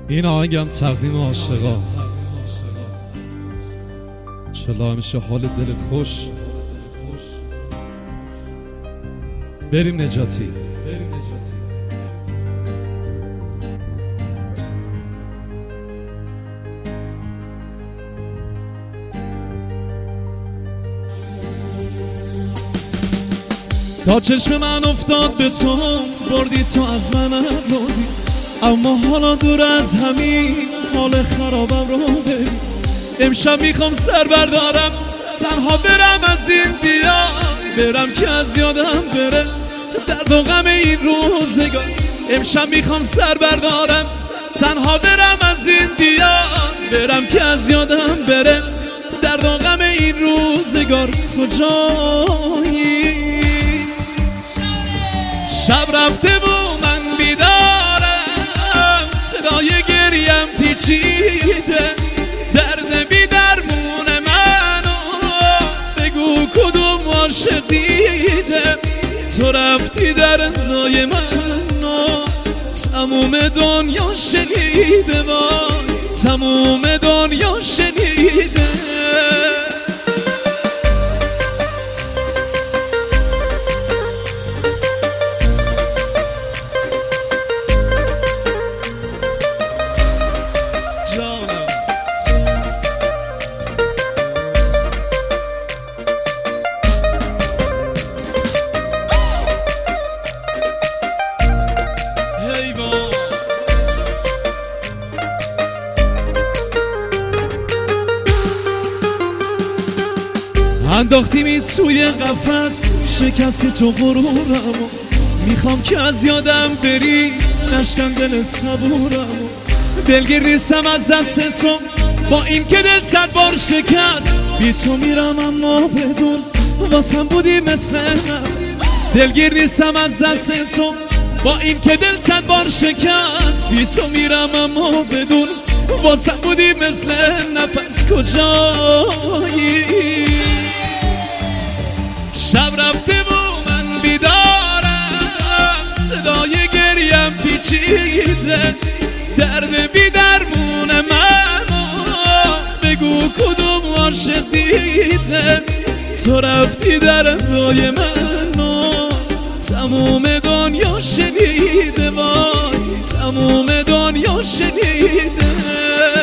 این آهنگم تقدیم عاشقا. چلا همیشه حال دلت خوش. بریم نجاتی. تا چشم من افتاد به تو، بردی تو از من بردی، اما حالا دور از همین حال خرابم رو ببین. امشب میخوام سر بردارم، تنها برم از این دیار، برم که از یادم بره درد و غم این روزگار. امشب میخوام سر بردارم، تنها برم از این دیار، برم که از یادم بره درد و غم این روزگار. کجایی؟ شب رفته و من بیدارم، صدای گریم پیچیده، درد بی درمون منو بگو کدوم عاشق دیده. تو رفتی دردای منو تموم دنیا شنیده، وای تموم دنیا شنیده. انداختیمی توی قفس، شکستی تو غرورمو، میخوام که از یادم بری نشکن دل صبورمو. دلگیر نیستم از دست تو، با این که دل صد بار شکست، بی تو میرم اما بدون واسم بودی مثل نفس. دلگیر نیستم از دست تو، با این که دل صد بار شکست، بی تو میرم اما بدون واسم بودی مثل نفس. کجایی؟ شب رفته و من بیدارم، صدای گریم پیچیده، درد بی درمون منو بگو کدوم عاشق دیده. تو رفتی دردای منو تموم دنیا شنیده، وای تموم دنیا شنیده.